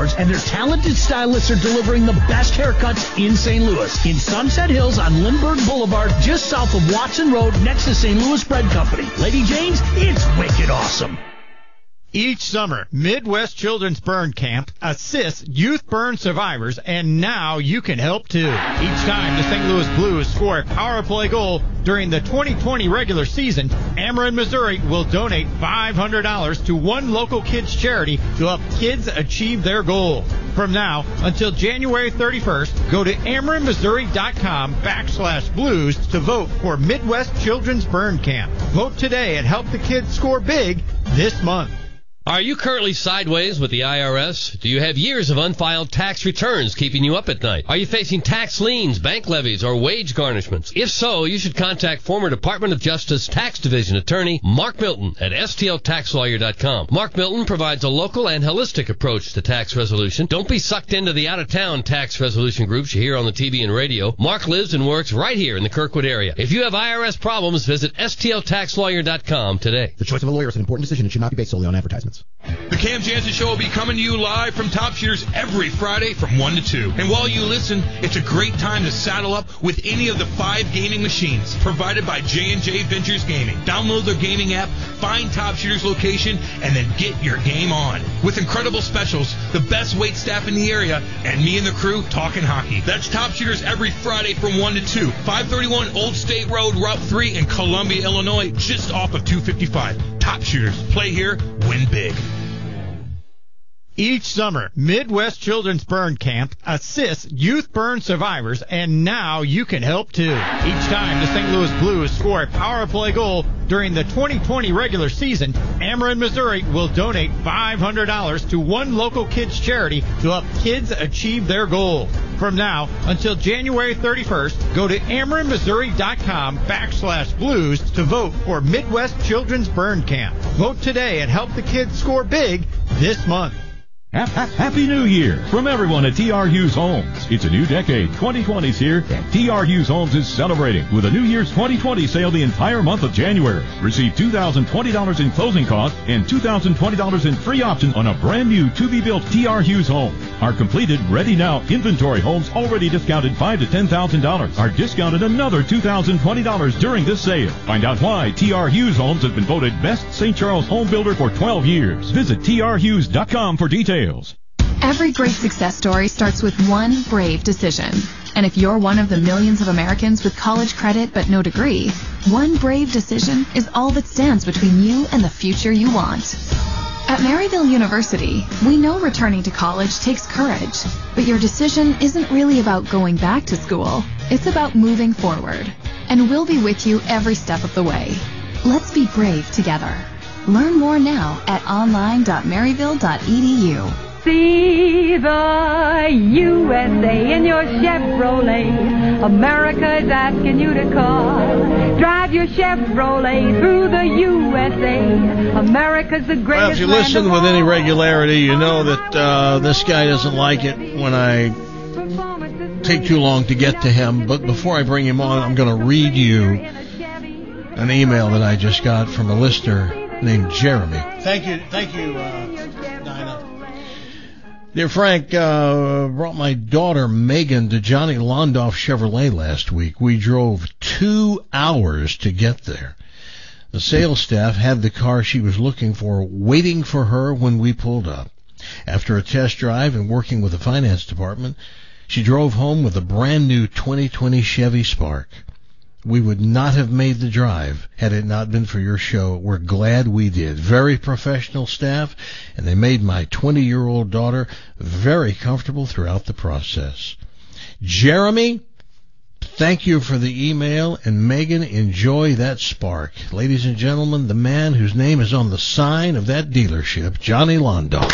Awards, and their talented stylists are delivering the best haircuts in St. Louis. In Sunset Hills on Lindbergh Boulevard, just south of Watson Road, next to St. Louis Bread Company. Lady Jane's, it's wicked awesome. Each summer, Midwest Children's Burn Camp assists youth burn survivors, and now you can help too. Each time the St. Louis Blues score a power play goal during the 2020 regular season, Ameren, Missouri will donate $500 to one local kids charity to help kids achieve their goal. From now until January 31st, go to AmerenMissouri.com/blues to vote for Midwest Children's Burn Camp. Vote today and help the kids score big this month. Are you currently sideways with the IRS? Do you have years of unfiled tax returns keeping you up at night? Are you facing tax liens, bank levies, or wage garnishments? If so, you should contact former Department of Justice Tax Division attorney Mark Milton at stltaxlawyer.com. Mark Milton provides a local and holistic approach to tax resolution. Don't be sucked into the out-of-town tax resolution groups you hear on the TV and radio. Mark lives and works right here in the Kirkwood area. If you have IRS problems, visit stltaxlawyer.com today. The choice of a lawyer is an important decision and should not be based solely on advertisements. The Cam Jansen Show will be coming to you live from Top Shooters every Friday from 1 to 2. And while you listen, it's a great time to saddle up with any of the 5 gaming machines provided by J&J Ventures Gaming. Download their gaming app, find Top Shooters location, and then get your game on. With incredible specials, the best wait staff in the area, and me and the crew talking hockey. That's Top Shooters every Friday from 1 to 2. 531 Old State Road, Route 3 in Columbia, Illinois, just off of 255. Top Shooters. Play here, win big. Each summer, Midwest Children's Burn Camp assists youth burn survivors, and now you can help too. Each time the St. Louis Blues score a power play goal during the 2020 regular season, Ameren, Missouri will donate $500 to one local kids charity to help kids achieve their goal. From now until January 31st, go to AmerenMissouri.com/blues to vote for Midwest Children's Burn Camp. Vote today and help the kids score big this month. Happy New Year from everyone at T.R. Hughes Homes. It's a new decade. 2020's here, and T.R. Hughes Homes is celebrating with a New Year's 2020 sale the entire month of January. Receive $2,020 in closing costs and $2,020 in free options on a brand new to-be-built T.R. Hughes home. Our completed, ready-now inventory homes already discounted $5,000 to $10,000 are discounted another $2,020 during this sale. Find out why T.R. Hughes Homes has been voted Best St. Charles Home Builder for 12 years. Visit trhughes.com for details. Every great success story starts with one brave decision. And if you're one of the millions of Americans with college credit but no degree, one brave decision is all that stands between you and the future you want. At Maryville University, we know returning to college takes courage, but your decision isn't really about going back to school. It's about moving forward. And we'll be with you every step of the way. Let's be brave together. Learn more now at online.maryville.edu. See the USA in your Chevrolet. America's asking you to call. Drive your Chevrolet through the USA. America's the greatest. Well, if you listen with any regularity, you know that this guy doesn't like it when I take too long to get to him. But before I bring him on, I'm going to read you an email that I just got from a listener named Jeremy. Thank you, Dinah. Dear Frank, brought my daughter Megan to Johnny Londoff Chevrolet last week. We drove 2 hours to get there. The sales staff had the car she was looking for waiting for her when we pulled up. After a test drive and working with the finance department, she drove home with a brand new 2020 Chevy Spark. We would not have made the drive had it not been for your show. We're glad we did. Very professional staff, and they made my 20-year-old daughter very comfortable throughout the process. Jeremy, thank you for the email, and Megan, enjoy that Spark. Ladies and gentlemen, the man whose name is on the sign of that dealership, Johnny Londoff.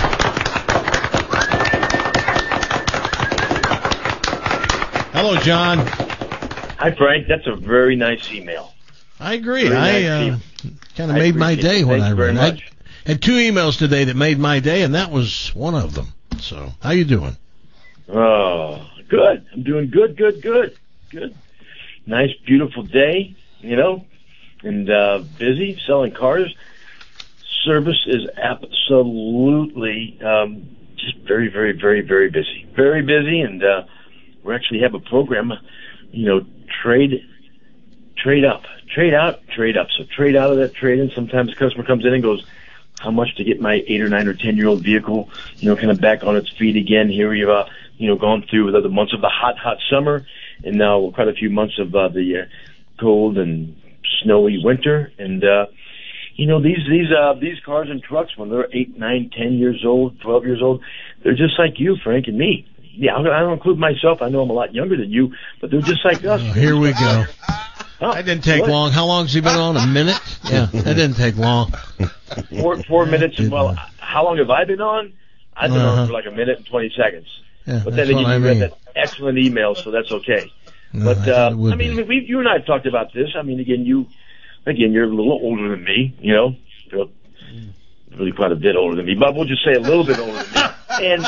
Hello, John. Hi, Frank. That's a very nice email. I agree. I kind of made my day when I read it. I had 2 emails today that made my day, and that was one of them. So, how you doing? Oh, good. I'm doing good. Nice, beautiful day, and busy selling cars. Service is absolutely just very, very, very, very busy. Very busy, and we actually have a program, trade up. Trade out, trade up. So trade out of that trade in. Sometimes the customer comes in and goes, how much to get my 8 or 9 or 10-year-old vehicle, kind of back on its feet again. Here we've, gone through the months of the hot summer, and now quite a few months of the cold and snowy winter. And, these cars and trucks, when they're 8, 9, 10 years old, 12 years old, they're just like you, Frank, and me. Yeah, I don't include myself. I know I'm a lot younger than you, but they're just like us. Oh, here we go. That didn't take long. How long has he been on? A minute? Yeah, that didn't take long. 4 minutes. Well, how long have I been on? I've been on for like a minute and 20 seconds. Yeah, but then again, you read that excellent email, so that's okay. No, but you and I have talked about this. I mean, again, you're a little older than me. Really quite a bit older than me, but we'll just say a little bit older than me. And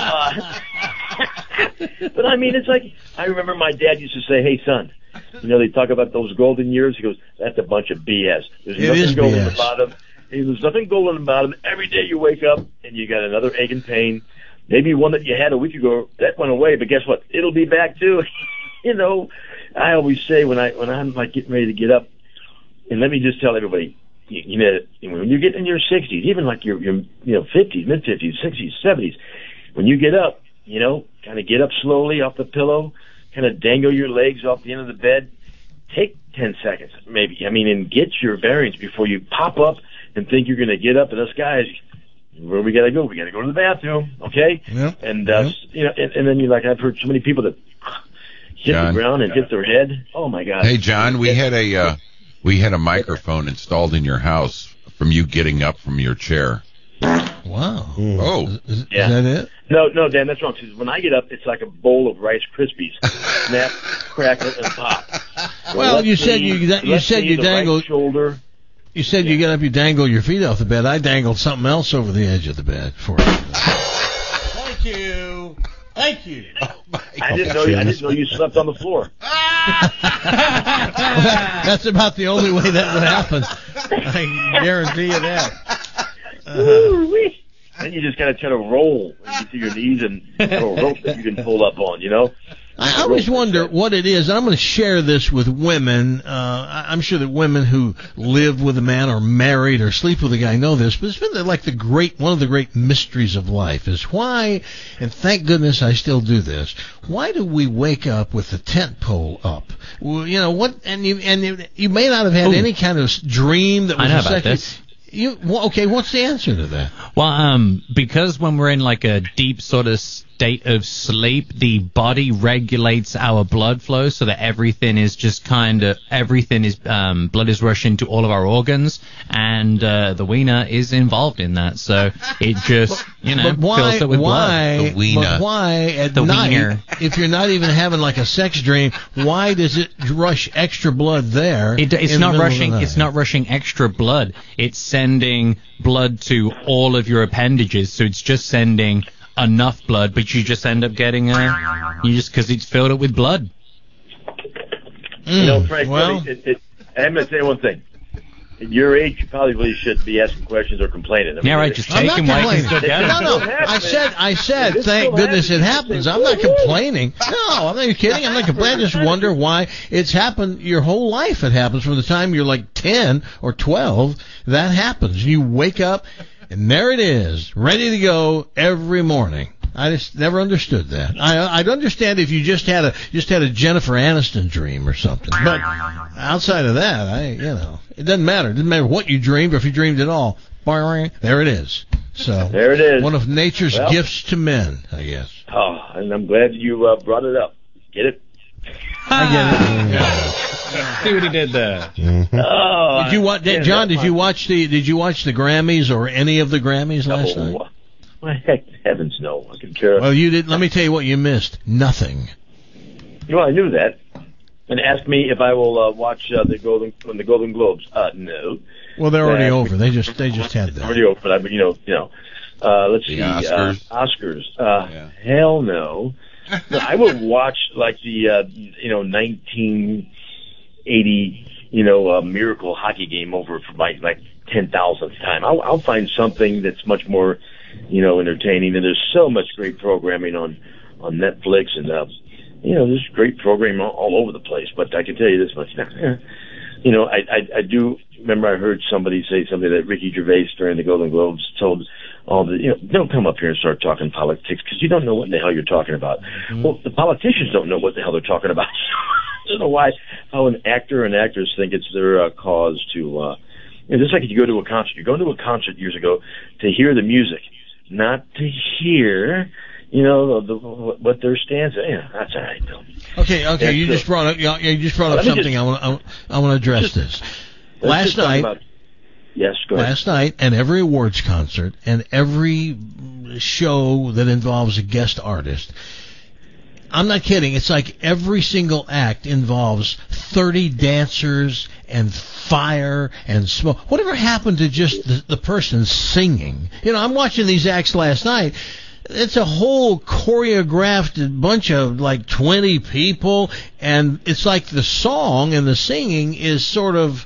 but I mean, it's like I remember my dad used to say, "Hey, son." They talk about those golden years. He goes, that's a bunch of BS. There's nothing gold in the bottom. There's nothing gold in the bottom. Every day you wake up and you got another ache and pain. Maybe one that you had a week ago, that went away, but guess what? It'll be back too. I always say when I'm like getting ready to get up, and let me just tell everybody, when you get in your 60s, even like your 50s, mid-50s, 60s, 70s, when you get up, kind of get up slowly off the pillow, kind of dangle your legs off the end of the bed. Take 10 seconds, maybe. And get your bearings before you pop up and think you're going to get up. And us guys, where we got to go? We got to go to the bathroom, okay? Yep. And, and then I've heard so many people that hit the ground and hit their head. Oh, my God. Hey, John, we had a microphone installed in your house from you getting up from your chair. Wow. Oh. Is that it? No, Dan, that's wrong. Because when I get up, it's like a bowl of Rice Krispies. Snap, crackle, and pop. Well, you said you dangle. Right shoulder. You said you get up, you dangle your feet off the bed. I dangled something else over the edge of the bed for you. Thank you. Oh, I didn't know you slept on the floor. That's about the only way that would happen. I guarantee you that. Then you just gotta try to roll when you get to your knees and a rope that you can pull up on, I always wonder what it is. I'm going to share this with women. I'm sure that women who live with a man or married or sleep with a guy know this, but it's been like one of the great mysteries of life is why, and thank goodness I still do this, why do we wake up with the tent pole up? Well, what, and you may not have had any kind of dream that was I know about this. Okay, what's the answer to that? Well, because when we're in like a deep sort of state of sleep, the body regulates our blood flow so that everything is blood is rushing to all of our organs, and the wiener is involved in that. So it just, fills it with blood. The wiener. But why at the night, wiener. if you're not even having like a sex dream, why does it rush extra blood there? It's not rushing. It's not rushing extra blood. It's sending blood to all of your appendages. So it's just sending enough blood, but you just end up getting because it's filled up with blood. Frank, I'm going to say one thing. At your age, you probably really shouldn't be asking questions or complaining. Just take him while you can still get him. No. I said, thank goodness it happens. I'm not complaining. No, I'm not kidding. I'm not complaining. I just wonder why it's happened your whole life. It happens from the time you're like 10 or 12. That happens. You wake up, and there it is, ready to go every morning. I just never understood that. I'd understand if you just had a Jennifer Aniston dream or something, but outside of that, it doesn't matter. It doesn't matter what you dreamed or if you dreamed at all. There it is. So there it is. One of nature's gifts to men, I guess. Oh, and I'm glad you brought it up. Get it? I get it. See what he did there. Mm-hmm. Oh, did you watch, John? Did you watch the Grammys or any of the Grammys last night? Well, heavens no. I could care. Well, you did. Let me tell you what you missed. Nothing. Well, I knew that. And ask me if I will watch the Golden Globes. No. Well, they're already over. They just had that. Already over. But let's see. Oscars. Hell no. No, I would watch like the 1980 miracle hockey game over for my 10,000th time. I'll find something that's much more entertaining. And there's so much great programming on Netflix, and there's great programming all over the place. But I can tell you this much, I do remember I heard somebody say something that Ricky Gervais during the Golden Globes told all the, don't come up here and start talking politics because you don't know what the hell you're talking about. Mm-hmm. Well, the politicians don't know what the hell they're talking about. I don't know how an actor and actress think it's their cause to, just like if you go to a concert. You're going to a concert years ago to hear the music, not to hear, what their stance. Yeah, that's all right, Bill. Okay. You just brought up something. I want to address this. Last night. Yes, go ahead. Last night, and every awards concert, and every show that involves a guest artist, I'm not kidding, it's like every single act involves 30 dancers and fire and smoke. Whatever happened to just the person singing? I'm watching these acts last night. It's a whole choreographed bunch of like 20 people, and it's like the song and the singing is sort of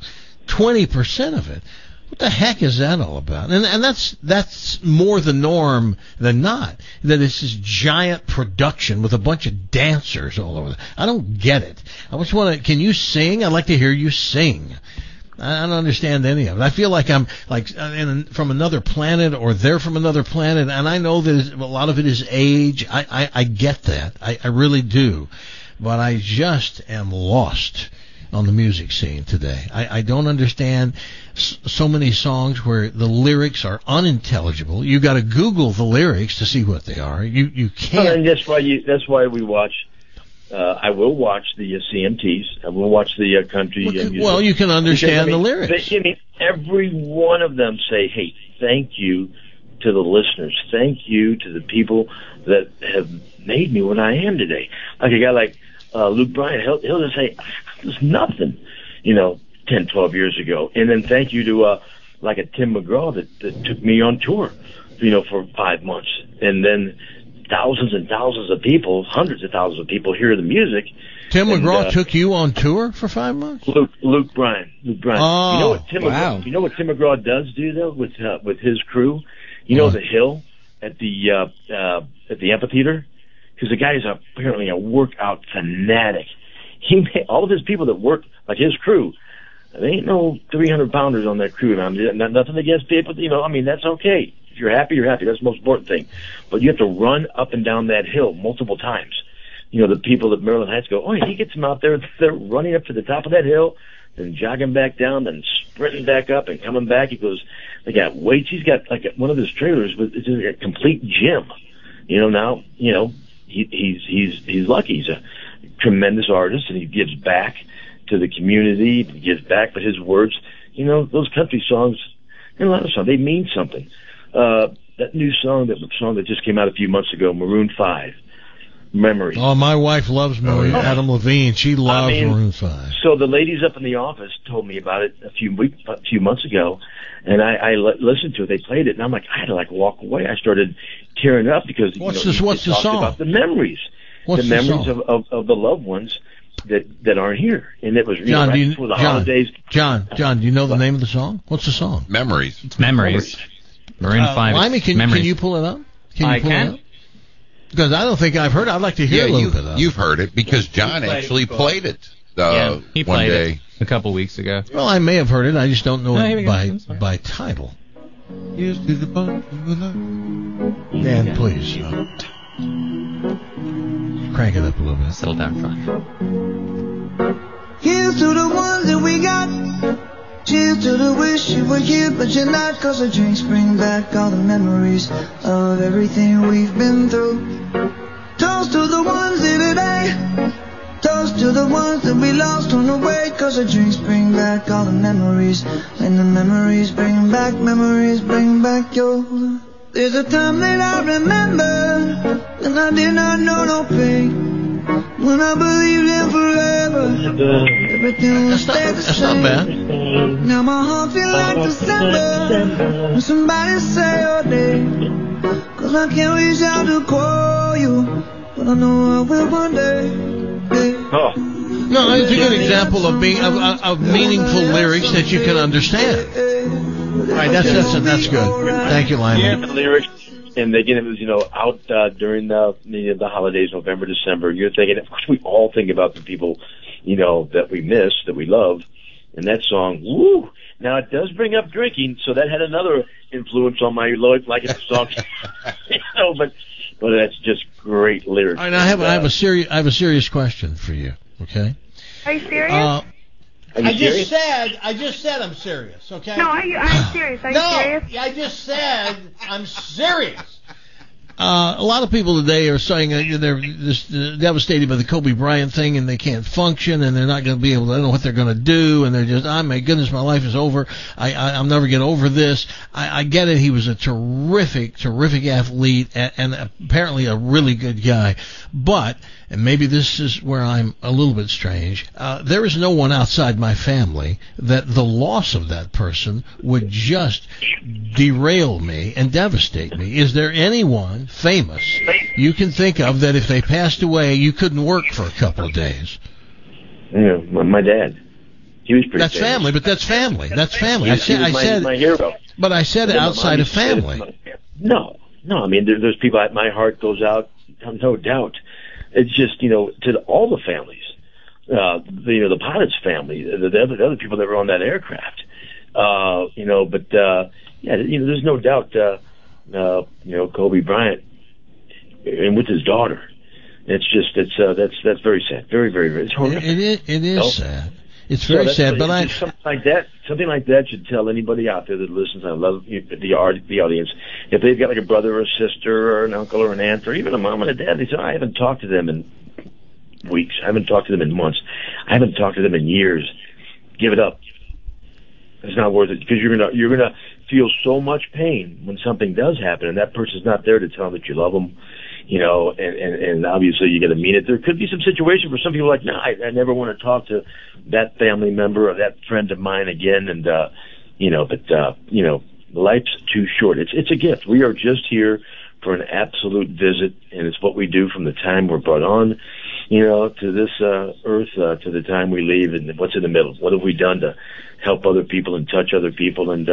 20% of it. What the heck is that all about? And that's more the norm than not. That it's this giant production with a bunch of dancers all over. I don't get it. I just want to. Can you sing? I'd like to hear you sing. I don't understand any of it. I feel like I'm from another planet, or they're from another planet, and I know that a lot of it is age. I get that. I really do. But I just am lost on the music scene today. I don't understand so many songs where the lyrics are unintelligible. You got to Google the lyrics to see what they are. You can't. Well, and that's why we watch. I will watch the CMTs. I will watch the country music. Well, you can understand the lyrics. Every one of them say, "Hey, thank you to the listeners. Thank you to the people that have made me what I am today." Like a guy like Luke Bryan, he'll just say, "There's nothing," 10, 12 years ago. And then thank you to like a Tim McGraw that took me on tour, for 5 months. And then thousands and thousands of people, hundreds of thousands of people hear the music. Tim McGraw took you on tour for 5 months? Luke Bryan. Oh, you know what Tim McGraw does do though with his crew? The hill at the amphitheater? Because the guy is apparently a workout fanatic. All of his people that work, like his crew, there ain't no 300-pounders on that crew. Nothing against people, that's okay. If you're happy, you're happy. That's the most important thing. But you have to run up and down that hill multiple times. The people at Maryland Heights go, he gets them out there. They're running up to the top of that hill, then jogging back down, then sprinting back up and coming back. He goes, they got weights. He's got like one of his trailers with a complete gym. Now, he's lucky. He's a tremendous artist, and he gives back to the community. He gives back, but his words, those country songs, and a lot of songs, they mean something. That new song, that just came out a few months ago, Maroon 5, Memories. Oh, my wife loves Maroon. Adam Levine, she loves Maroon 5. So the ladies up in the office told me about it a few months ago, and I listened to it. They played it, and I'm like, I had to walk away. I started tearing up because what's the song? About the memories, memories of the loved ones that aren't here, and it was John, right before the holidays. John, do you know the name of the song? What's the song? Memories. It's Memories. Maroon 5. Limey, can you pull it up? I can. Because I don't think I've heard it. I'd like to hear a little bit of it. You've heard it because John actually played it. He played it a couple weeks ago. Well, I may have heard it. I just don't know it by title. Dan, please. Crank it up a little bit. Settle down, Frank. Here's to the ones that we got. Cheers to the wish you were here, but you're not. Cause the drinks bring back all the memories of everything we've been through. Toast to the ones here today. Toast to the ones that we lost on the way. Cause the drinks bring back all the memories. And the memories bring back your. There's a time that I remember when I did not know no pain. When I believed in forever, everything would stay the same. That's not bad. Now my heart feels like December when somebody say your name. Cause I can't reach out to call you, but I know I will one day. No, it's a good example of meaningful lyrics that you can understand. All right, that's good. Thank you, Lyman. Yeah, the lyrics. And again, it was, out during the holidays, November, December. You're thinking, of course, we all think about the people, that we miss, that we love. And that song, woo! Now, it does bring up drinking, so that had another influence on my liking the song. But that's just great lyrics. All right, I have a serious question for you, okay? Are you serious? I just said I'm serious, okay? No, I'm serious. Are you serious? I just said I'm serious. A lot of people today are saying they're just devastated by the Kobe Bryant thing, and they can't function, and they're not going to be able to. I don't know what they're going to do, and they're just, oh my goodness, my life is over. I'll never get over this. I get it. He was a terrific athlete, and apparently a really good guy. But, and maybe this is where I'm a little bit strange, there is no one outside my family that the loss of that person would just derail me and devastate me. Is there anyone famous you can think of that if they passed away, you couldn't work for a couple of days? Yeah, my dad. He was pretty That's famous. family, but that's family. That's family. He was my hero. But I said outside of family. No. I mean, there's people. My heart goes out, no doubt. It's just, to all the families, the pilot's family, the other people that were on that aircraft, there's no doubt, Kobe Bryant, and with his daughter, that's very sad, very, very, very. It's horrific. It is sad. It's very sad, but something like that should tell anybody out there that listens. I love the audience. If they've got like a brother or a sister or an uncle or an aunt or even a mom and a dad, they say, I haven't talked to them in weeks. I haven't talked to them in months. I haven't talked to them in years. Give it up. It's not worth it, because you're gonna feel so much pain when something does happen, and that person's not there to tell them that you love them. And obviously you got to mean it. There could be some situation where some people are like, no, I never want to talk to that family member or that friend of mine again. And, life's too short. It's a gift. We are just here for an absolute visit, and it's what we do from the time we're brought on, to this earth, to the time we leave, and what's in the middle. What have we done to help other people and touch other people? And,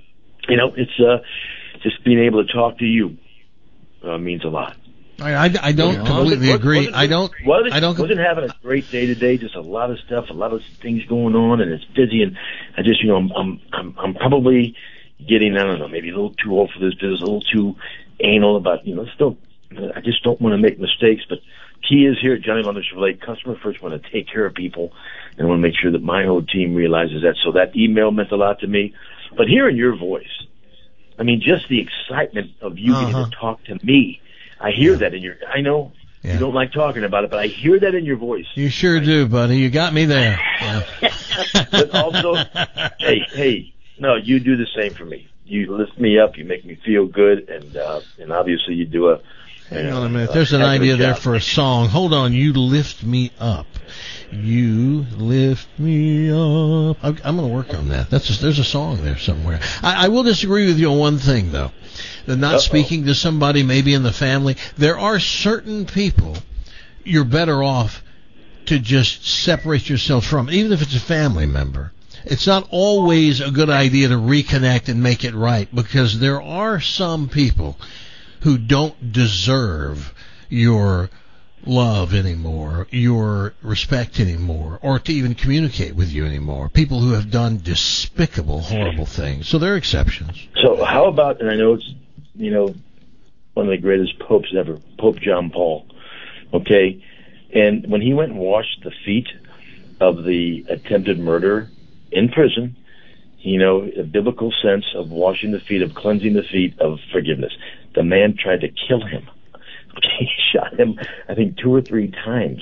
it's just being able to talk to you means a lot. I don't completely agree. Wasn't having a great day today. Just a lot of stuff, a lot of things going on, and it's busy. And I just, I'm probably getting, I don't know, maybe a little too old for this business, a little too anal about, I just don't want to make mistakes. But key is here at Johnny Laundry Chevrolet, customer first. Want to take care of people, and I want to make sure that my whole team realizes that. So that email meant a lot to me. But hearing your voice, I mean, just the excitement of you getting to talk to me. I hear that in you don't like talking about it, but I hear that in your voice. You sure do, buddy. You got me there. Yeah. But also, hey, no, you do the same for me. You lift me up. You make me feel good, and obviously you do a. Hang on a minute. There's an idea there for a song. Hold on. You lift me up. You lift me up. I'm going to work on that. There's a song there somewhere. I will disagree with you on one thing, though. That not speaking to somebody maybe in the family. There are certain people you're better off to just separate yourself from, even if it's a family member. It's not always a good idea to reconnect and make it right, because there are some people who don't deserve your love anymore, your respect anymore, or to even communicate with you anymore. People who have done despicable, horrible things. So there are exceptions. So how about, and I know it's, one of the greatest popes ever, Pope John Paul, okay? And when he went and washed the feet of the attempted murderer in prison, a biblical sense of washing the feet, of cleansing the feet, of forgiveness. The man tried to kill him. He shot him, I think, 2 or 3 times.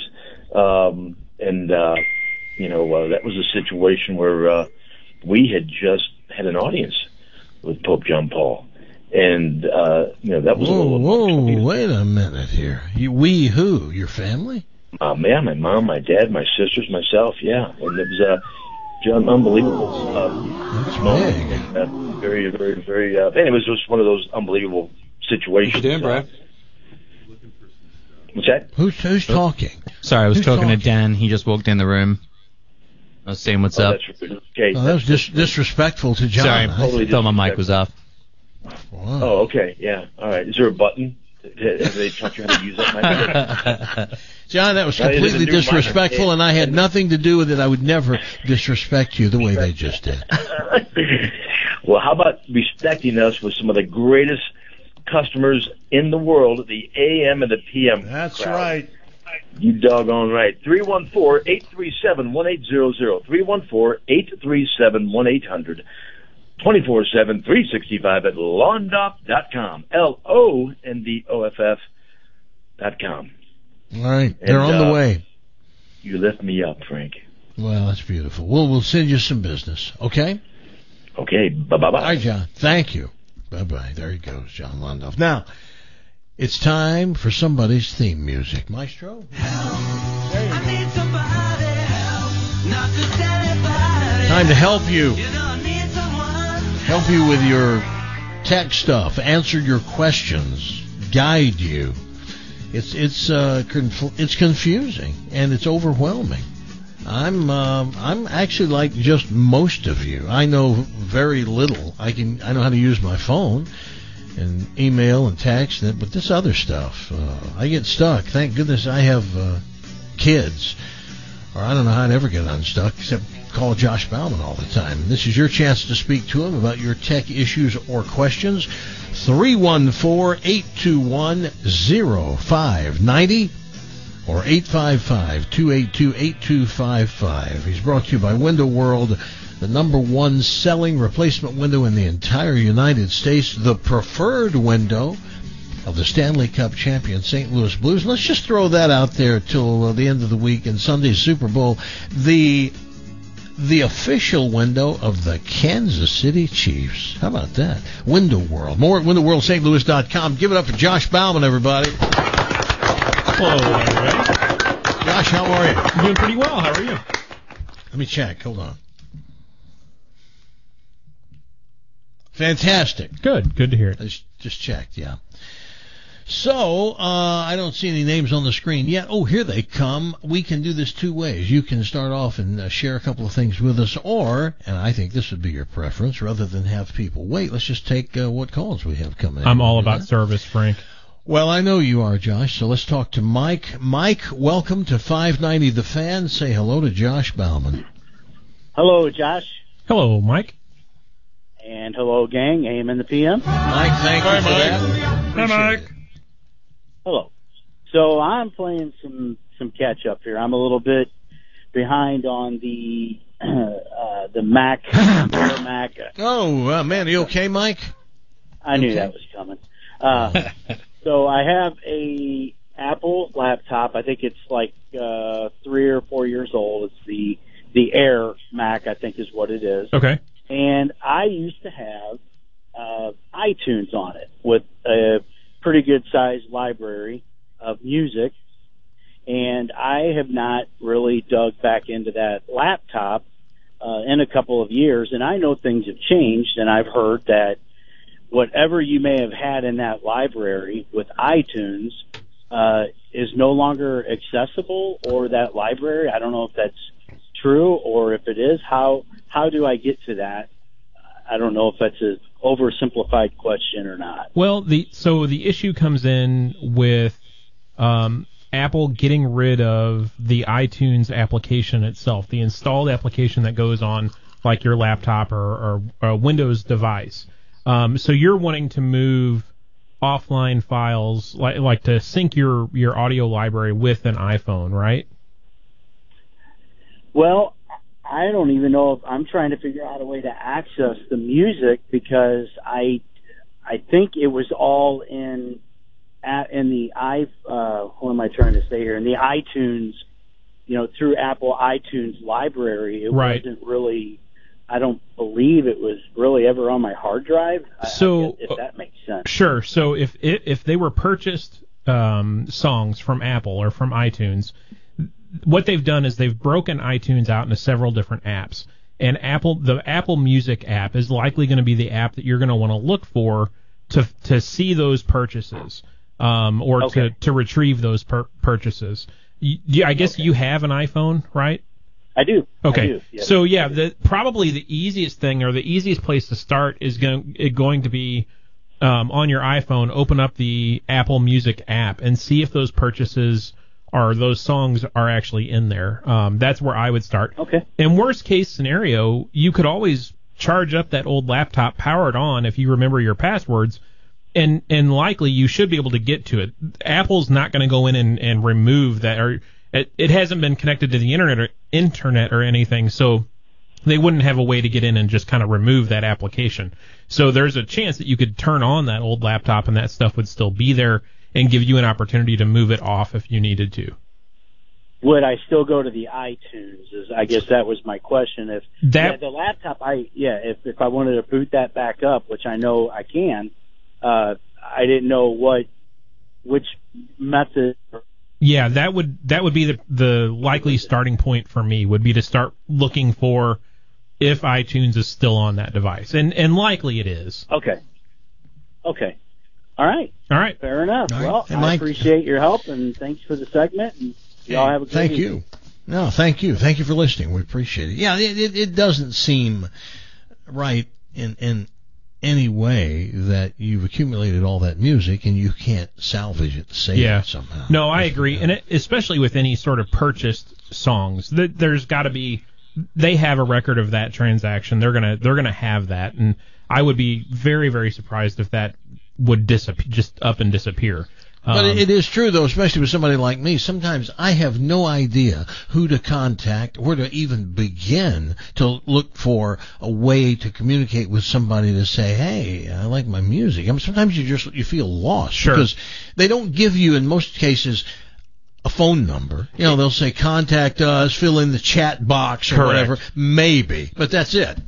That was a situation where we had just had an audience with Pope John Paul. And, that was Whoa, wait a minute here. We who? Your family? Yeah, my mom, my dad, my sisters, myself, yeah. And it was unbelievable. That's big. Very, very, very, and it was just one of those unbelievable situations. What you doing, Brad? What's that? Who's talking? Sorry, I was talking to Dan. He just walked in the room. I was saying what's up. That's okay. That was disrespectful to John. Sorry, I thought my mic was off. Wow. Oh, okay, yeah. All right. Is there a button? Have they taught you how to use that? John, that was completely disrespectful, and I had nothing to do with it. I would never disrespect you the way they just did. Well, how about respecting us with some of the greatest customers in the world, the AM and the PM That's crowd. right. You doggone right. 314-837-1800. 314-837-1800. 24/7, 365 at londoff.com. LONDOFF.com. All right, they're on the way. You lift me up, Frank. Well, that's beautiful. We'll send you some business, okay? Okay, bye-bye. All right, John. Thank you. Bye-bye. There he goes, John Londoff. Now, it's time for somebody's theme music. Maestro? Time to help you. Help you with your tech stuff, answer your questions, guide you. It's confusing and it's overwhelming. I'm actually like just most of you. I know very little. I know how to use my phone and email and text, but this other stuff, I get stuck. Thank goodness I have kids, or I don't know how I'd ever get unstuck except call Josh Bauman all the time. This is your chance to speak to him about your tech issues or questions. 314-821-0590 or 855-282-8255. He's brought to you by Window World, the #1 selling replacement window in the entire United States, the preferred window of the Stanley Cup champion St. Louis Blues. Let's just throw that out there till the end of the week and Sunday's Super Bowl. The official window of the Kansas City Chiefs. How about that? Window World. More at windowworldstlouis.com. Give it up for Josh Bauman, everybody. Hello, everybody. Josh, how are you? I'm doing pretty well. How are you? Let me check. Hold on. Fantastic. Good to hear it. I just checked, yeah. So, I don't see any names on the screen yet. Oh, here they come. We can do this two ways. You can start off and share a couple of things with us, or, and I think this would be your preference, rather than have people wait, let's just take what calls we have coming in. I'm all about service, Frank. Well, I know you are, Josh, so let's talk to Mike. Mike, welcome to 590 The Fan. Say hello to Josh Bauman. Hello, Josh. Hello, Mike. And hello, gang, AM and the PM. Mike, thank you for that. Hi, Mike. Hello. So I'm playing some catch up here. I'm a little bit behind on the Mac, Air Mac. Oh, man, are you okay, Mike? I knew that was coming. So I have a Apple laptop. I think it's like 3 or 4 years old. It's the Air Mac, I think is what it is. Okay. And I used to have iTunes on it with a pretty good sized library of music, and I have not really dug back into that laptop in a couple of years, and I know things have changed, and I've heard that whatever you may have had in that library with iTunes is no longer accessible, or that library, I don't know if that's true, or if it is, how do I get to that? I don't know if that's a oversimplified question or not. Well, the issue comes in with Apple getting rid of the iTunes application itself, the installed application that goes on like your laptop or a Windows device. So you're wanting to move offline files, like to sync your audio library with an iPhone, right? Well, I don't even know if I'm trying to figure out a way to access the music, because I think it was all in the what am I trying to say here? In the iTunes, through Apple iTunes library. It wasn't really. I don't believe it was really ever on my hard drive. So, if that makes sense. Sure. So if they were purchased songs from Apple or from iTunes, what they've done is they've broken iTunes out into several different apps. And the Apple Music app is likely going to be the app that you're going to want to look for to see those purchases, or okay, to retrieve those purchases. I guess you have an iPhone, right? I do. Okay. I do, yes. So probably the easiest thing, or the easiest place to start is going to be on your iPhone, open up the Apple Music app and see if those purchases or those songs are actually in there. That's where I would start. Okay. In worst case scenario, you could always charge up that old laptop, power it on if you remember your passwords, and likely you should be able to get to it. Apple's not going to go in and remove that, or it hasn't been connected to the internet or anything, so they wouldn't have a way to get in and just kind of remove that application. So there's a chance that you could turn on that old laptop and that stuff would still be there and give you an opportunity to move it off if you needed to. Would I still go to the iTunes? I guess that was my question. If the laptop, if I wanted to boot that back up, which I know I can, I didn't know which method. Yeah, that would be the likely starting point for me, would be to start looking for if iTunes is still on that device, and likely it is. Okay. All right. Fair enough. All right. Well, And I appreciate your help, and thanks for the segment. And y'all have a good Thank evening. you. No, thank you. Thank you for listening. We appreciate it. Yeah, it doesn't seem right in any way that you've accumulated all that music and you can't salvage it, save it somehow. No, I agree, and especially with any sort of purchased songs, there's got to be. They have a record of that transaction. They're gonna have that, and I would be very, very surprised if that would just up and disappear. But it is true, though, especially with somebody like me. Sometimes I have no idea who to contact, where to even begin to look for a way to communicate with somebody to say, hey, I like my music. I mean, sometimes you feel lost. Sure. Because they don't give you, in most cases, a phone number. You know, they'll say contact us, fill in the chat box or whatever. Maybe, but that's it.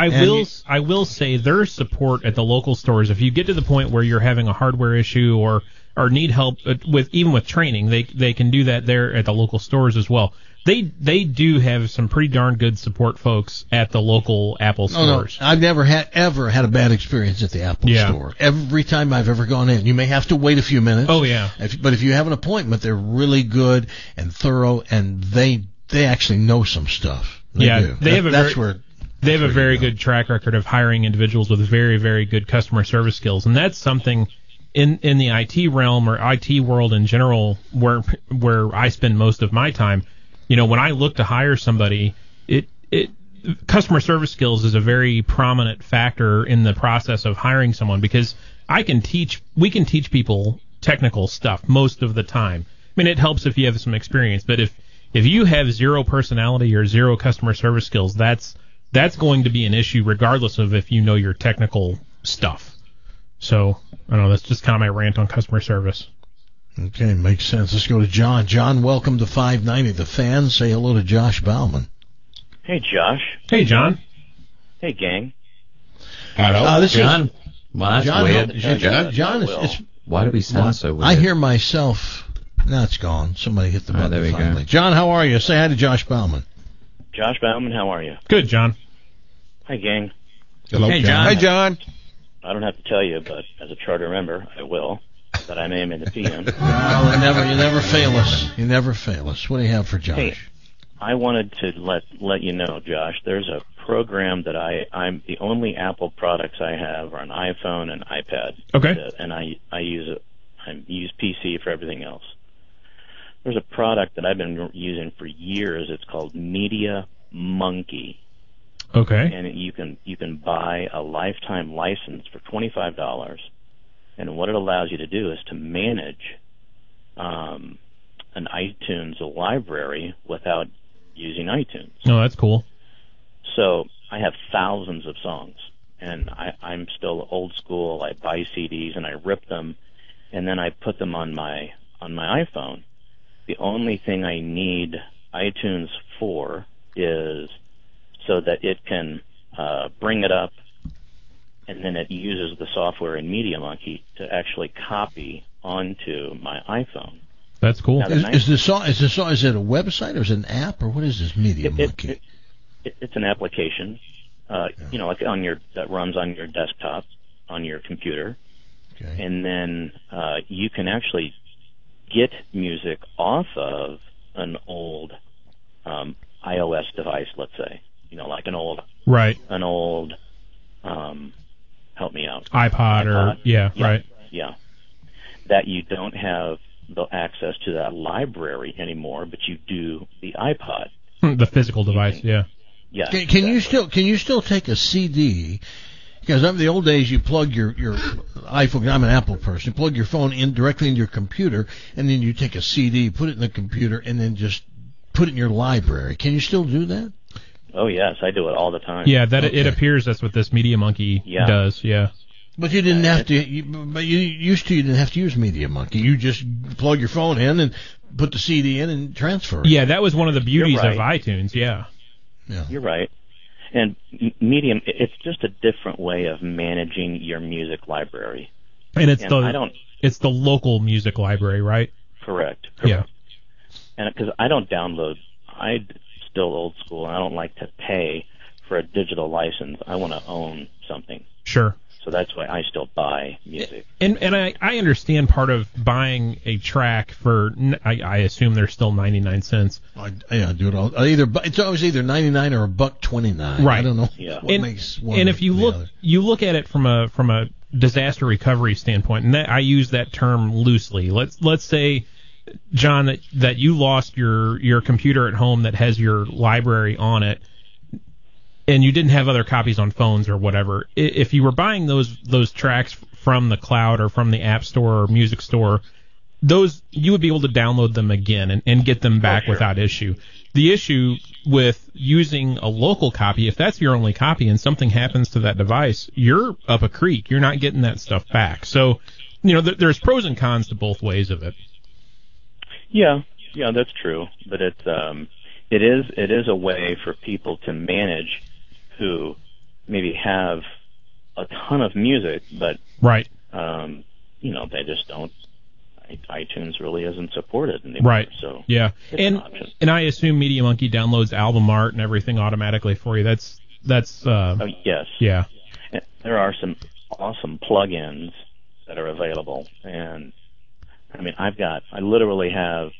I will say their support at the local stores. If you get to the point where you're having a hardware issue or need help with training, they can do that there at the local stores as well. They do have some pretty darn good support folks at the local Apple stores. No, I've never ever had a bad experience at the Apple store. Every time I've ever gone in, you may have to wait a few minutes. Oh yeah. But if you have an appointment, they're really good and thorough, and they actually know some stuff. They do. They have a very good track record of hiring individuals with very, very good customer service skills, and that's something in the IT realm or IT world in general where I spend most of my time. You know, when I look to hire somebody, customer service skills is a very prominent factor in the process of hiring someone, because we can teach people technical stuff most of the time. I mean, it helps if you have some experience, but if you have zero personality or zero customer service skills, that's going to be an issue regardless of if you know your technical stuff. So, I don't know, that's just kind of my rant on customer service. Okay, makes sense. Let's go to John. John, welcome to 590 The Fan. Say hello to Josh Bauman. Hey, Josh. Hey, John. Hey, gang. Hello, this John. Is, well, that's John, weird. John, why do we sound so weird? I hear myself. Now it's gone. Somebody hit the button there we finally. go. John, how are you? Say hi to Josh Bauman. Josh Bauman, how are you? Good, John. Hi, gang. Hello, hey, John. Hi, John. I don't have to tell you, but as a charter member, I will, that I'm AM in the PM. Well, you never fail us. You never fail us. What do you have for Josh? Hey, I wanted to let you know, Josh, there's a program that I'm the only Apple products I have are an iPhone and iPad. Okay. And I use it. I use PC for everything else. There's a product that I've been using for years. It's called Media Monkey. Okay. And you can buy a lifetime license for $25. And what it allows you to do is to manage an iTunes library without using iTunes. Oh, that's cool. So I have thousands of songs, and I'm still old school. I buy CDs and I rip them, and then I put them on my iPhone. The only thing I need iTunes for is so that it can bring it up, and then it uses the software in MediaMonkey to actually copy onto my iPhone. That's cool. Is it a website or is it an app or what is this MediaMonkey? It's an application, like that runs on your desktop, on your computer, okay. And then you can actually get music off of an old iOS device, let's say, like an old, right? An old, help me out. iPod. Right. Yeah. That you don't have the access to that library anymore, but you do the iPod. The physical device, yeah. Yeah. Can you still take a CD? Because in the old days, you plug your iPhone. I'm an Apple person. Plug your phone in directly into your computer, and then you take a CD, put it in the computer, and then just put it in your library. Can you still do that? Oh yes, I do it all the time. Yeah, it appears that's what this Media Monkey does. Yeah. But you didn't have to. You didn't have to use Media Monkey. You just plug your phone in and put the CD in and transfer it. Yeah, that was one of the beauties of iTunes. Yeah. You're right. And Medium, it's just a different way of managing your music library. And it's the local music library, right? Correct. Yeah. And because I don't download, I'm still old school, and I don't like to pay for a digital license. I want to own something. Sure. So that's why I still buy music. And I understand part of buying a track for, I assume they're still 99 cents. I do it all. It's always either 99 or $1.29. Right. I don't know what makes one. And if you look at it from a disaster recovery standpoint, and I use that term loosely. Let's say, John, that you lost your computer at home that has your library on it, and you didn't have other copies on phones or whatever. If you were buying those tracks from the cloud or from the App Store or Music Store, you would be able to download them again and get them back without issue. The issue with using a local copy, if that's your only copy and something happens to that device, you're up a creek. You're not getting that stuff back. So, there's pros and cons to both ways of it. Yeah, that's true. But it is a way for people to manage who maybe have a ton of music, but right, they just don't. iTunes really isn't supported anymore. Right. So yeah, and I assume Media Monkey downloads album art and everything automatically for you. That's. Oh yes. Yeah. And there are some awesome plugins that are available, and I mean, I literally have.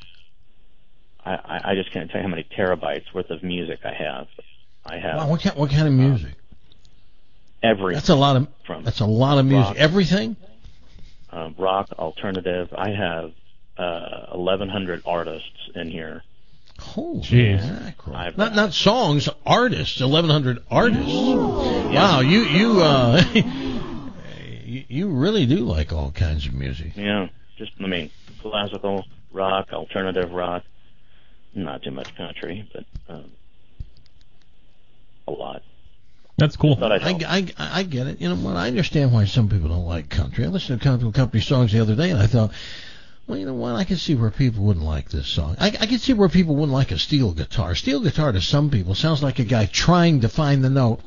I just can't tell you how many terabytes worth of music I have. Wow, what kind of music? Everything. That's a lot of music. Rock, everything. Rock, alternative. I have 1,100 artists in here. Holy mackerel! Not songs, artists. 1,100 artists. Wow, you really do like all kinds of music. Yeah, classical rock, alternative rock. Not too much country, but a lot. That's cool. I get it. You know what? I understand why some people don't like country. I listened to country songs the other day, and I thought, well, you know what? I can see where people wouldn't like this song. I can see where people wouldn't like a steel guitar. Steel guitar to some people sounds like a guy trying to find the note.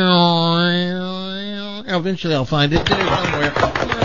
Eventually, I'll find it there somewhere.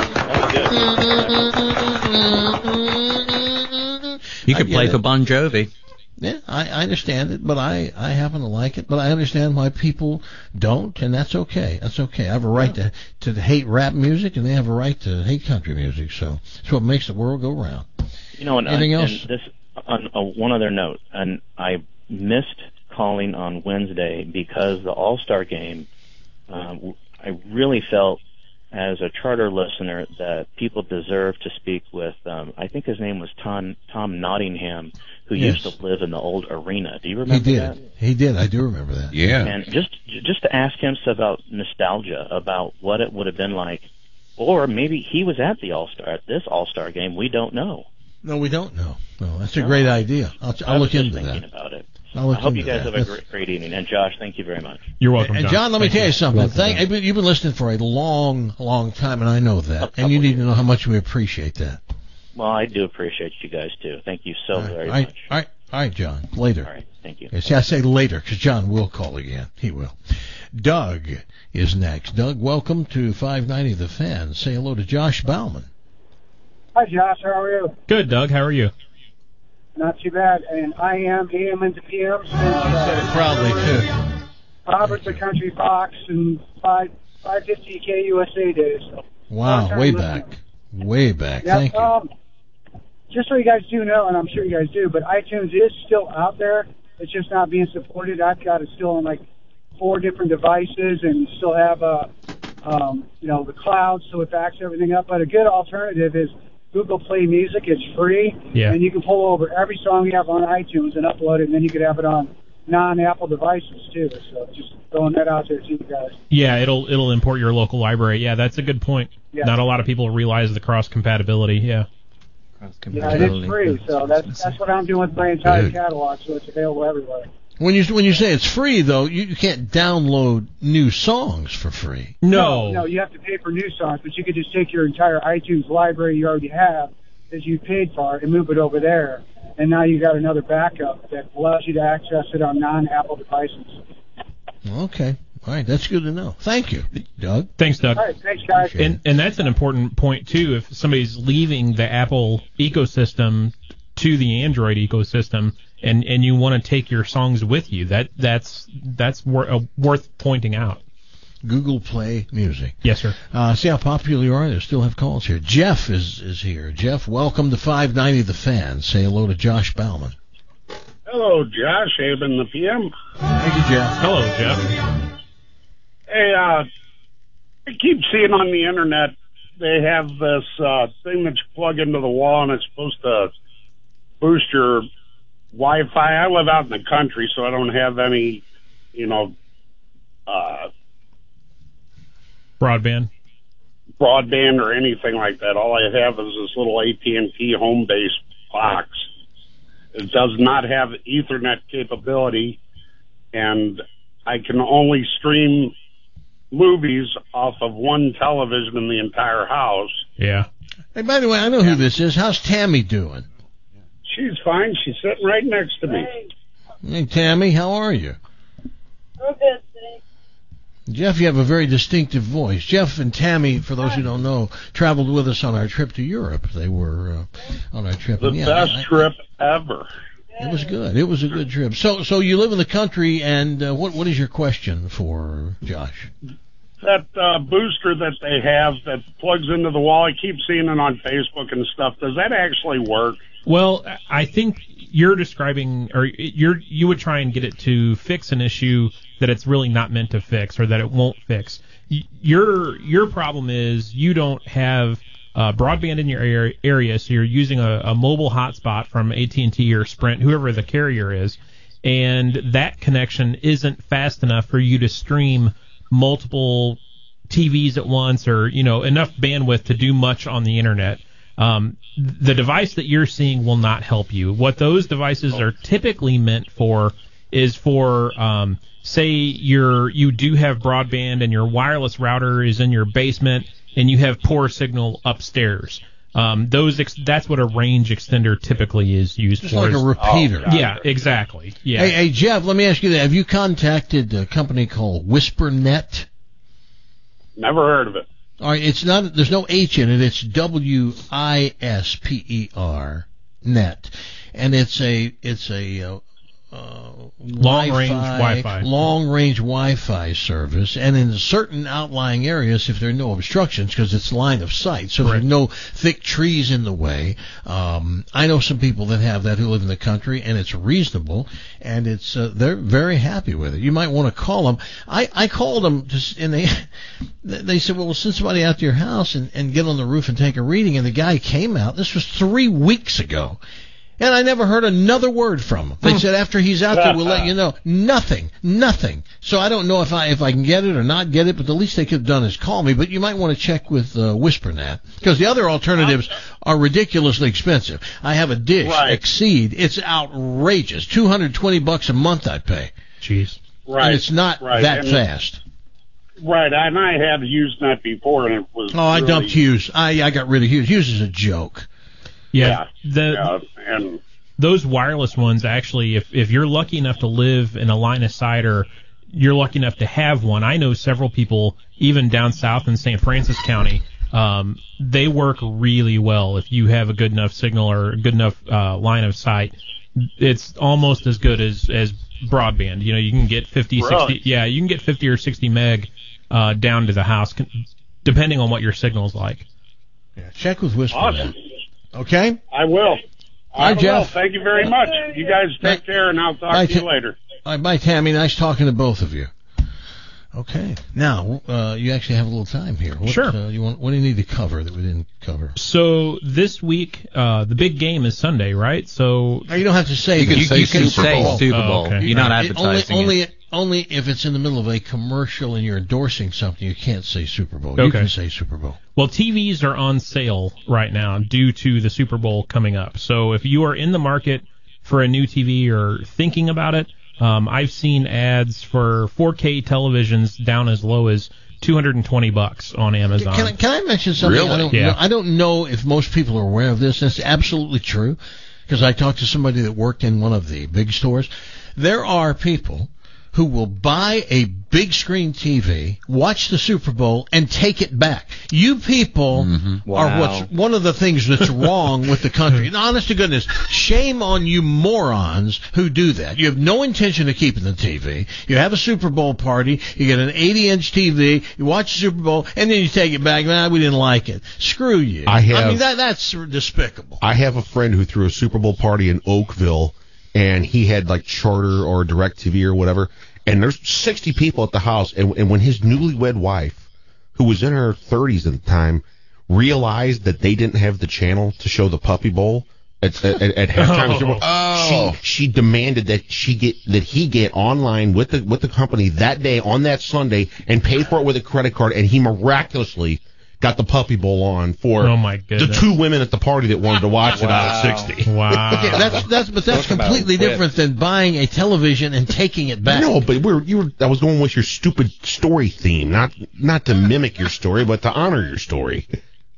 You could play for Bon Jovi. Yeah, I understand it, but I happen to like it. But I understand why people don't, and that's okay. That's okay. I have a right to hate rap music, and they have a right to hate country music. So it's what makes the world go round. Anything else? And this, on one other note, and I missed calling on Wednesday because the All-Star game. I really felt, as a charter listener, that people deserve to speak with. I think his name was Tom Nottingham, who used to live in the old arena. Do you remember that? He did. I do remember that. Yeah. And just to ask him about nostalgia, about what it would have been like, or maybe he was at this All-Star game. We don't know. No, we don't know. No, that's a great idea. I'll look into that. Thinking about it. I hope you guys have a great evening. And Josh, thank you very much. You're welcome, John. And John, let me tell you something. You've been listening for a long, long time, and I know that. And you need to know how much we appreciate that. Well, I do appreciate you guys, too. Thank you so very much. All right, John. Later. All right, thank you. See, I say later because John will call again. He will. Doug is next. Doug, welcome to 590 The Fan. Say hello to Josh Bauman. Hi, Josh. How are you? Good, Doug. How are you? Not too bad. And I am AM into PM. You said it proudly, too. Robert the Country Fox and 550 KUSA days. Wow, way back. Way back. Yep, Thank you. Just so you guys do know, and I'm sure you guys do, but iTunes is still out there. It's just not being supported. I've got it still on like 4 different devices and still have the cloud, so it backs everything up. But a good alternative is Google Play Music. It's free, and you can pull over every song you have on iTunes and upload it, and then you could have it on non-Apple devices too. So just throwing that out there to you guys. Yeah, it'll import your local library. Yeah, that's a good point. Yeah. Not a lot of people realize the cross compatibility. Yeah. Yeah, and it's free, so that's what I'm doing with my entire catalog, so it's available everywhere. When you say it's free, though, you can't download new songs for free. No, you have to pay for new songs, but you could just take your entire iTunes library you already have that you paid for and move it over there, and now you got another backup that allows you to access it on non-Apple devices. Okay. All right, that's good to know. Thank you, Doug. Thanks, Doug. All right, thanks, guys. And that's an important point, too. If somebody's leaving the Apple ecosystem to the Android ecosystem, and you want to take your songs with you, that's worth pointing out. Google Play Music. Yes, sir. See how popular you are? They still have calls here. Jeff is here. Jeff, welcome to 590 The Fan. Say hello to Josh Bauman. Hello, Josh. Abe in the PM. Thank you, Jeff. Hello, Jeff. Hey, I keep seeing on the internet they have this thing that you plug into the wall, and it's supposed to boost your Wi-Fi. I live out in the country, so I don't have any, broadband or anything like that. All I have is this little AT&T home base box. It does not have Ethernet capability, and I can only stream movies off of one television in the entire house. Yeah. Hey, by the way, I know who this is. How's Tammy doing? She's fine. She's sitting right next to me. Hey, Tammy, how are you? I'm good today. Jeff, you have a very distinctive voice. Jeff and Tammy, for those who don't know, traveled with us on our trip to Europe. They were on our trip. The best trip ever. It was good. It was a good trip. So you live in the country, and what is your question for Josh? That booster that they have that plugs into the wall, I keep seeing it on Facebook and stuff. Does that actually work? Well, I think you're describing, or you would try and get it to fix an issue that it's really not meant to fix, or that it won't fix. Your problem is you don't have broadband in your area, so you're using a mobile hotspot from AT&T or Sprint, whoever the carrier is, and that connection isn't fast enough for you to stream multiple TVs at once, or enough bandwidth to do much on the internet. The device that you're seeing will not help you. What those devices are typically meant for is for, say you do have broadband and your wireless router is in your basement and you have poor signal upstairs. That's what a range extender typically is used just for. Just like a repeater. Yeah, exactly. Yeah. Hey, Jeff, let me ask you that. Have you contacted a company called WhisperNet? Never heard of it. All right, it's not. There's no H in it. It's WISPER net, and it's a long-range Wi-Fi service, and in certain outlying areas, if there are no obstructions, because it's line of sight, so there's no thick trees in the way. I know some people that have that who live in the country, and it's reasonable, and it's they're very happy with it. You might want to call them. I called them, and they said, well, send somebody out to your house and get on the roof and take a reading, and the guy came out. This was 3 weeks ago. And I never heard another word from him. They said after he's out there, we'll let you know. Nothing. So I don't know if I can get it or not get it, but the least they could have done is call me. But you might want to check with WhisperNet, because the other alternatives are ridiculously expensive. I have a Dish Exceed. It's outrageous. $220 a month I pay. Jeez. Right. And it's not that fast. Right, and I have used that before, and it was. Oh, I dumped Hughes. I got rid of Hughes. Hughes is a joke. And those wireless ones, actually, if you're lucky enough to live in a line of sight, or you're lucky enough to have one, I know several people, even down south in St. Francis County, they work really well. If you have a good enough signal or a good enough line of sight, it's almost as good as broadband. You can get 50, 60, you can get 50 or 60 meg down to the house, depending on what your signal's like. Yeah, check with WhisperNet. Awesome. Okay? I will. Hi, Jeff. Thank you very much. You guys take care, and I'll talk to you later. Bye, Tammy. Nice talking to both of you. Okay. Now, you actually have a little time here. Sure. What do you need to cover that we didn't cover? So this week, the big game is Sunday, right? So you don't have to say you that. You can say Super Bowl. Oh, okay. You're not advertising Only if it's in the middle of a commercial and you're endorsing something, you can't say Super Bowl. Okay. You can say Super Bowl. Well, TVs are on sale right now due to the Super Bowl coming up. So if you are in the market for a new TV or thinking about it, I've seen ads for 4K televisions down as low as $220 on Amazon. Can I mention something? Really? I don't know if most people are aware of this. It's absolutely true because I talked to somebody that worked in one of the big stores. There are people who will buy a big screen TV, watch the Super Bowl, and take it back. You people are what's one of the things that's wrong with the country. And honest to goodness, shame on you morons who do that. You have no intention of keeping the TV. You have a Super Bowl party, you get an 80-inch TV, you watch the Super Bowl, and then you take it back. Nah, we didn't like it. Screw you. I mean, that's despicable. I have a friend who threw a Super Bowl party in Oakville, and he had like Charter or DirecTV or whatever, and there's 60 people at the house, and when his newlywed wife, who was in her 30s at the time, realized that they didn't have the channel to show the Puppy Bowl at halftime, she demanded that he get online with the company that day on that Sunday and pay for it with a credit card, and he miraculously got the Puppy Bowl on for the two women at the party that wanted to watch it out of 60. Wow. Okay, that's completely different than buying a television and taking it back. No, but I was going with your stupid story theme, not to mimic your story, but to honor your story.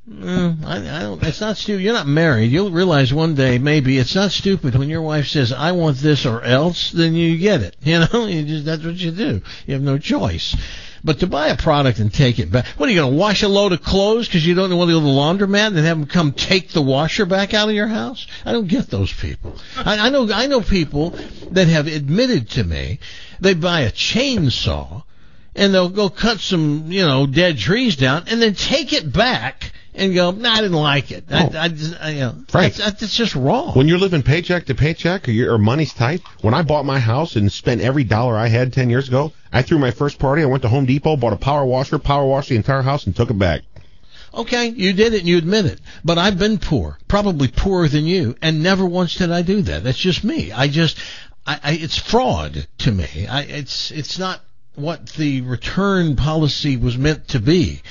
I don't. It's not stupid. You're not married. You'll realize one day maybe it's not stupid when your wife says, "I want this or else." Then you get it. That's what you do. You have no choice. But to buy a product and take it back, what are you going to wash a load of clothes because you don't want to go to the laundromat and have them come take the washer back out of your house? I don't get those people. I know people that have admitted to me they buy a chainsaw and they'll go cut some dead trees down and then take it back and go, I didn't like it. Frank, that's just wrong. When you're living paycheck to paycheck or money's tight, when I bought my house and spent every dollar I had 10 years ago, I threw my first party. I went to Home Depot, bought a power washed the entire house, and took it back. Okay, you did it and you admit it. But I've been poor, probably poorer than you, and never once did I do that. That's just me. It's fraud to me. It's not what the return policy was meant to be.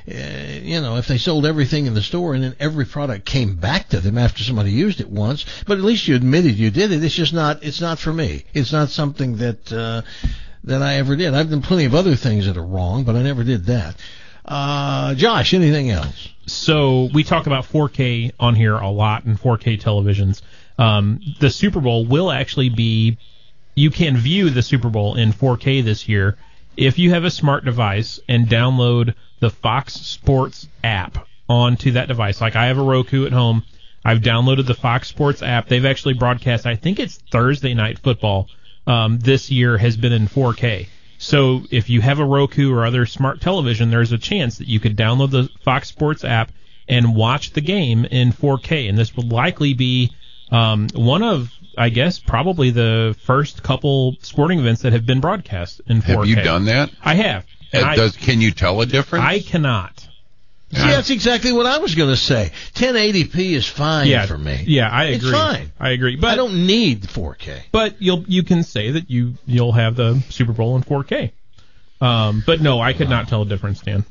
If they sold everything in the store and then every product came back to them after somebody used it once, but at least you admitted you did it. It's not for me. It's not something that I ever did. I've done plenty of other things that are wrong, but I never did that. Josh, anything else? So we talk about 4K on here a lot and 4K televisions. The Super Bowl will actually be, you can view the Super Bowl in 4K this year if you have a smart device and download the Fox Sports app onto that device. Like I have a Roku at home. I've downloaded the Fox Sports app. They've actually broadcast, I think it's Thursday Night Football this year has been in 4K. So if you have a Roku or other smart television, there's a chance that you could download the Fox Sports app and watch the game in 4K. And this will likely be one of, I guess, probably the first couple sporting events that have been broadcast in 4K. Have you done that? I have. Can you tell a difference? I cannot. See, that's exactly what I was going to say. 1080p is fine for me. Yeah, I agree. It's fine. I agree. But I don't need 4K. But you can say that you'll have the Super Bowl in 4K. But no, I could not tell a difference, Dan.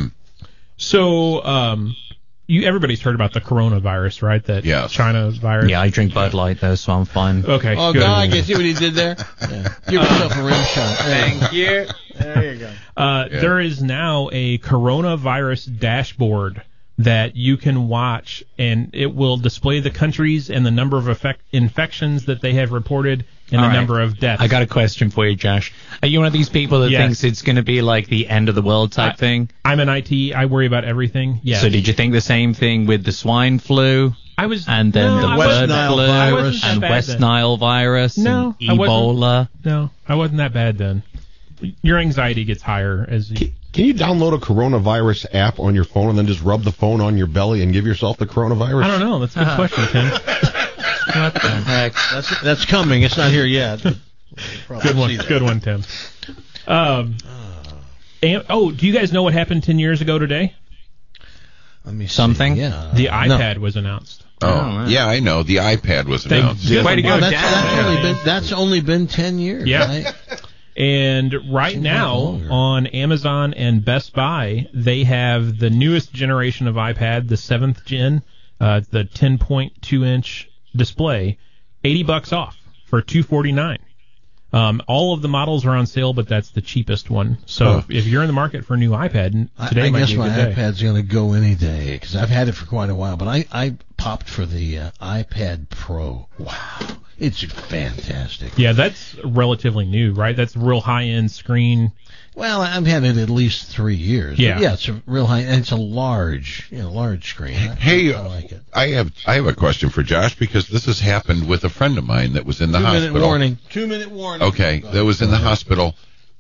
So everybody's heard about the coronavirus, right? That China virus. Yeah, I drink Bud Light though, so I'm fine. Okay. Oh, good. God, you see what he did there? Yeah. Give yourself a rim shot. Thank you. There you go. There is now a coronavirus dashboard that you can watch, and it will display the countries and the number of infections that they have reported and the number of deaths. I got a question for you, Josh. Are you one of these people that thinks it's going to be like the end of the world type thing? I'm an IT. I worry about everything. Yeah. So did you think the same thing with the swine flu? And then the West Nile virus and West Nile virus and Ebola. I wasn't that bad then. Your anxiety gets higher as you... Can you download a coronavirus app on your phone and then just rub the phone on your belly and give yourself the coronavirus? I don't know. That's a good question, Tim. What the heck? That's coming. It's not here yet. Good one, Tim. Do you guys know what happened 10 years ago today? Let me see. Something? Yeah. The iPad was announced. Oh, yeah, I know. The iPad was announced. Way to go, That's only been 10 years. Yeah. Right? And right now on Amazon and Best Buy, they have the newest generation of iPad, the 7th gen, the 10.2-inch display, $80 off for $249. All of the models are on sale, but that's the cheapest one. So if you're in the market for a new iPad, today might be a good day. I guess my iPad's going to go any day because I've had it for quite a while. But I popped for the iPad Pro. Wow. It's fantastic. Yeah, that's relatively new, right? That's a real high-end screen. Well, I've had it at least 3 years. Yeah, yeah, it's a real high, and it's a large screen. Hey, I like it. I have a question for Josh because this has happened with a friend of mine that was in the hospital. 2-minute warning. Okay, that was in the hospital.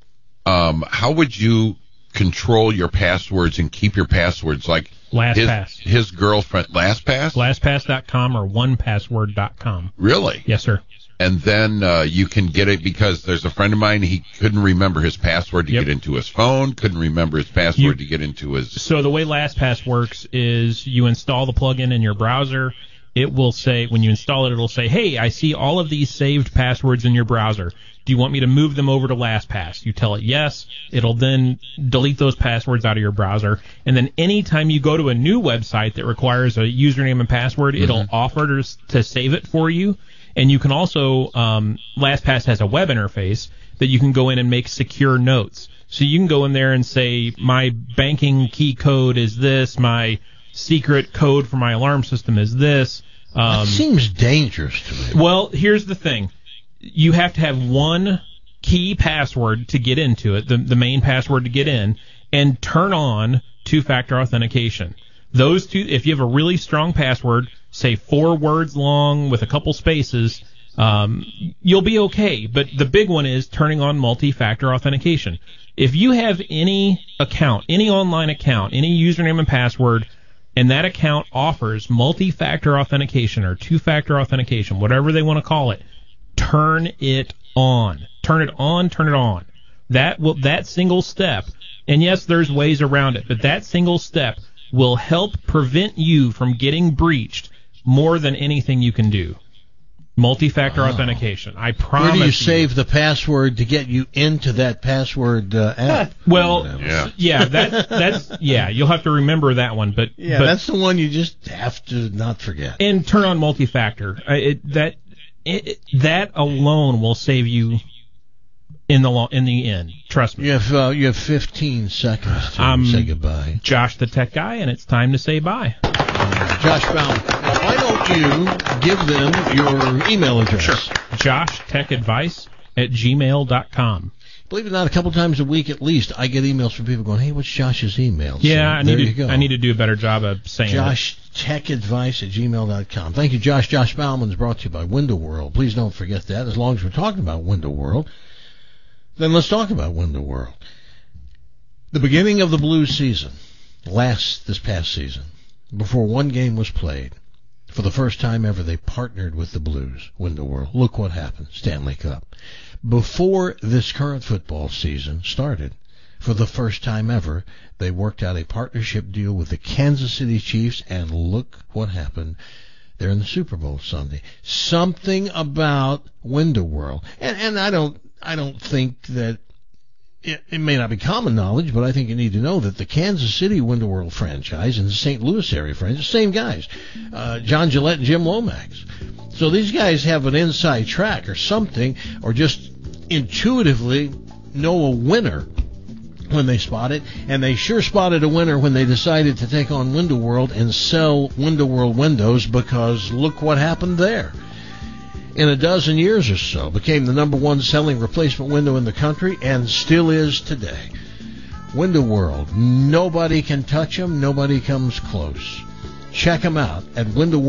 How would you control your passwords and keep your passwords like LastPass? His girlfriend, LastPass? LastPass.com or OnePassword.com. Really? Yes, sir. And then you can get it because there's a friend of mine, he couldn't remember his password to get into his phone, couldn't remember his password to get into his... So the way LastPass works is you install the plugin in your browser. It will say, when you install it, it'll say, hey, I see all of these saved passwords in your browser. Do you want me to move them over to LastPass? You tell it yes. It'll then delete those passwords out of your browser. And then anytime you go to a new website that requires a username and password, it'll offer to save it for you. And you can also, LastPass has a web interface that you can go in and make secure notes. So you can go in there and say, my banking key code is this, my secret code for my alarm system is this. That seems dangerous to me. Well, here's the thing. You have to have one key password to get into it, the main password to get in, and turn on two-factor authentication. Those two, if you have a really strong password, say 4 words long with a couple spaces, you'll be okay. But the big one is turning on multi-factor authentication. If you have any account, any online account, any username and password, and that account offers multi-factor authentication or two-factor authentication, whatever they want to call it, turn it on. Turn it on, turn it on. That single step, and yes, there's ways around it, but that single step will help prevent you from getting breached more than anything you can do. Multi-factor authentication. I promise. Where do you save the password to get you into that password app? Well, that's you'll have to remember that one, but that's the one you just have to not forget. And turn on multi-factor. That alone will save you in the end. Trust me. You have 15 seconds to say goodbye. Josh, the tech guy, and it's time to say bye. Josh Bauman. Why don't you give them your email address? Sure. JoshTechAdvice@gmail.com. Believe it or not, a couple times a week at least, I get emails from people going, hey, what's Josh's email? Yeah, so I need to do a better job of saying JoshTechAdvice@gmail.com. Thank you, Josh. Josh Bauman is brought to you by Window World. Please don't forget that. As long as we're talking about Window World, then let's talk about Window World. The beginning of the Blues season, this past season, before one game was played, for the first time ever, they partnered with the Blues, Window World. Look what happened, Stanley Cup. Before this current football season started, for the first time ever, they worked out a partnership deal with the Kansas City Chiefs, and look what happened. They're in the Super Bowl Sunday. Something about Window World, and I don't think that it may not be common knowledge, but I think you need to know that the Kansas City Window World franchise and the St. Louis area franchise, same guys, John Gillette and Jim Lomax. So these guys have an inside track or something, or just intuitively know a winner when they spot it, and they sure spotted a winner when they decided to take on Window World and sell Window World windows, because look what happened there. In a dozen years or so, became the #1 selling replacement window in the country, and still is today. Window World. Nobody can touch them. Nobody comes close. Check them out at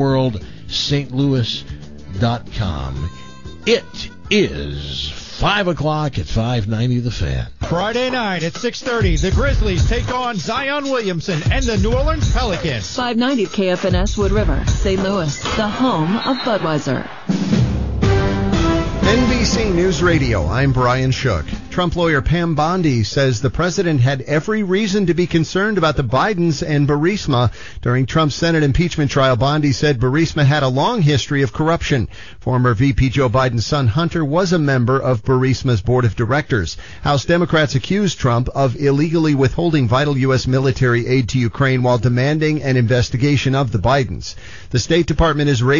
windowworldstlouis.com. It is 5 o'clock at 590 The Fan. Friday night at 6:30, the Grizzlies take on Zion Williamson and the New Orleans Pelicans. 590 KFNS Wood River, St. Louis, the home of Budweiser. NBC News Radio, I'm Brian Shook. Trump lawyer Pam Bondi says the president had every reason to be concerned about the Bidens and Burisma. During Trump's Senate impeachment trial, Bondi said Burisma had a long history of corruption. Former VP Joe Biden's son Hunter was a member of Burisma's board of directors. House Democrats accused Trump of illegally withholding vital U.S. military aid to Ukraine while demanding an investigation of the Bidens. The State Department is raising